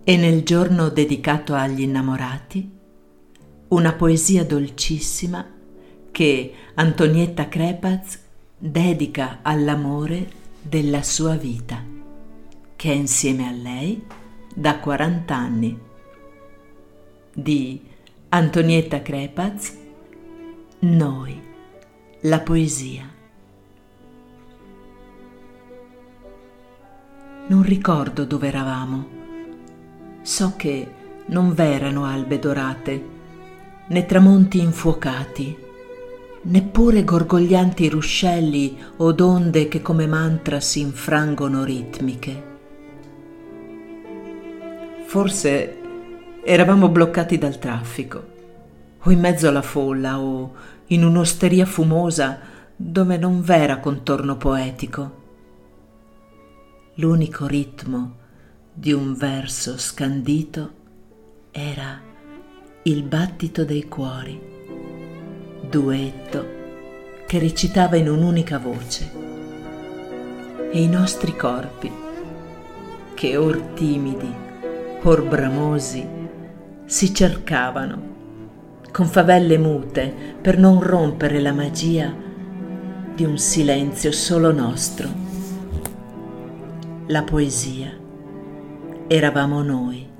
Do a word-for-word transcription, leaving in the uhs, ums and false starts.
E nel giorno dedicato agli innamorati, una poesia dolcissima che Antonietta Crepaz dedica all'amore della sua vita, che è insieme a lei da quaranta anni. Di Antonietta Crepaz, Noi, la poesia. Non ricordo dove eravamo. So che non v'erano albe dorate, né tramonti infuocati, neppure gorgoglianti ruscelli od onde che come mantra si infrangono ritmiche. Forse eravamo bloccati dal traffico, o in mezzo alla folla, o in un'osteria fumosa dove non v'era contorno poetico. L'unico ritmo di un verso scandito era il battito dei cuori, duetto che recitava in un'unica voce, e i nostri corpi che or timidi, or bramosi, si cercavano con favelle mute per non rompere la magia di un silenzio solo nostro. La poesia eravamo noi.